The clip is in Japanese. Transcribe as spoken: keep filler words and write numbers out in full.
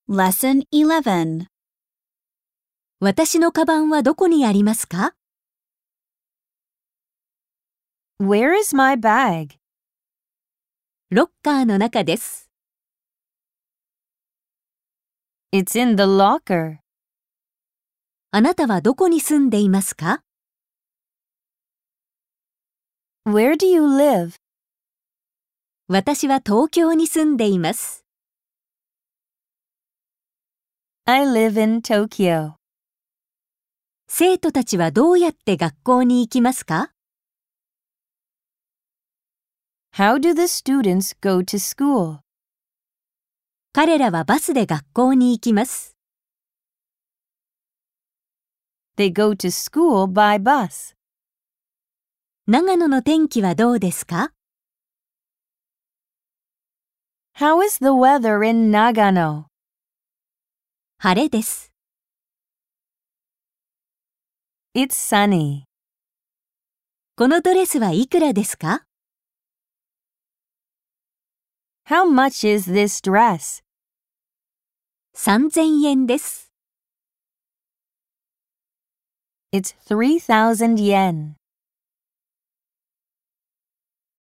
Lesson eleven. 私のカバンはどこにありますか？ Where is my bag? ロッカーの中です。 It's in the locker. あなたはどこに住んでいますか？ Where do you live? 私は東京に住んでいます。 I live in Tokyo. 生徒たちはどうやって学校に行きますか？ How do the students go to school? 彼らはバスで学校に行きます。 They go to school by bus. 長野の天気はどうですか？ How is the weather in Nagano? 晴れです。 It's sunny. このドレスはいくらですか？ How much is this dress? さんぜんえんです。 It's three thousand yen.